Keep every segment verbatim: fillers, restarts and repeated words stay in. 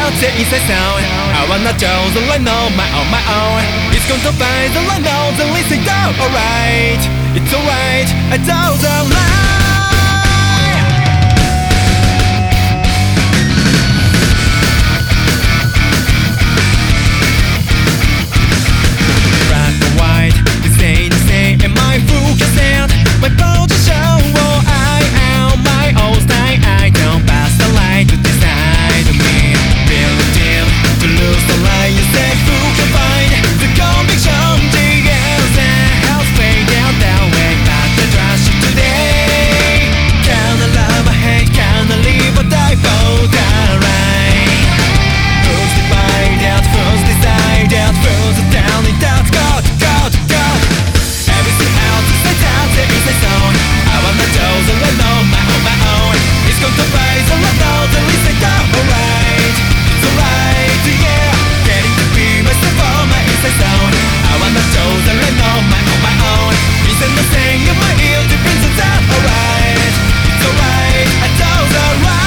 the inside sound. I wanna choose the line on my own, my own. It's going to find the line on the listen down. Alright, it's alright, I told the line. Black or white, this ain't the same. Am I fool? Can stand my position? Oh, I am my own style. I don't pass the light to decide me. Feel the deal to lose the light. You say who can find the conviction? The answer helps fade down that way. But the trash today. Can I love or hate? Can I live or die for the right? Who's divided? Who's decided? Who's the down in that God, God, God? Everything else is a doubt, there is a zone. I wanna choose a land on my own, my own. It's going to rise a lot out, there is a doubt. Alright, it's alright, yeah. Getting to be myself on my inside zone. I wanna choose a land on my own, my own. Isn't the thing in my ear, depends on that. Alright, it's alright, I chose the right.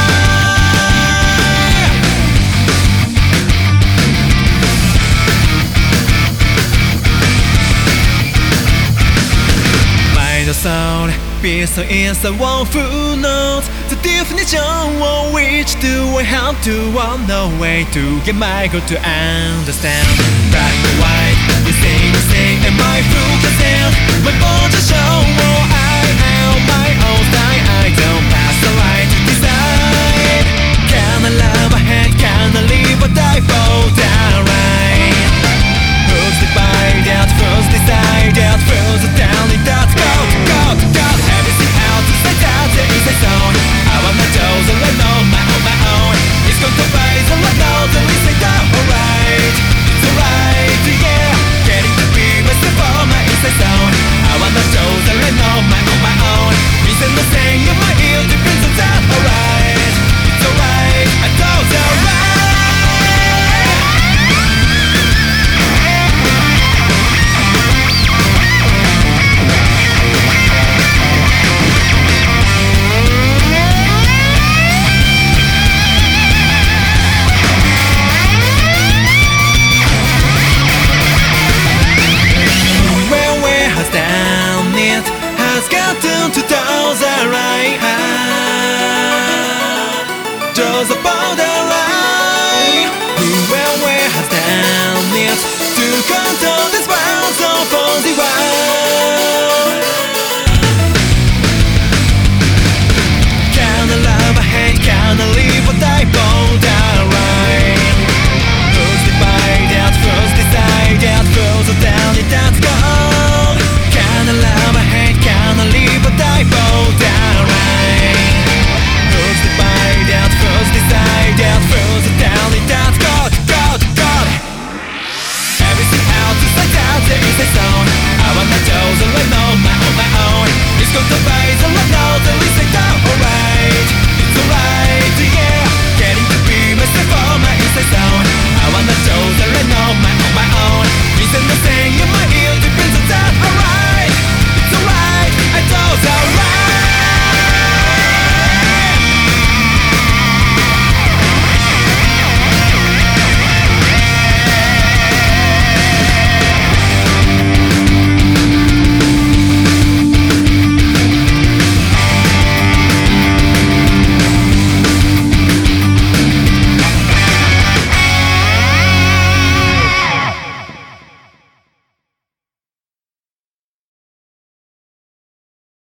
The sound, peace is the one who knows the definition of which do I have to on the way to get my goal to understand. Black or white, you say the same, am I fool? Can stand my position? Oh, I am my own style. I don't pass the light to decide. Can I love or hate? Can I live?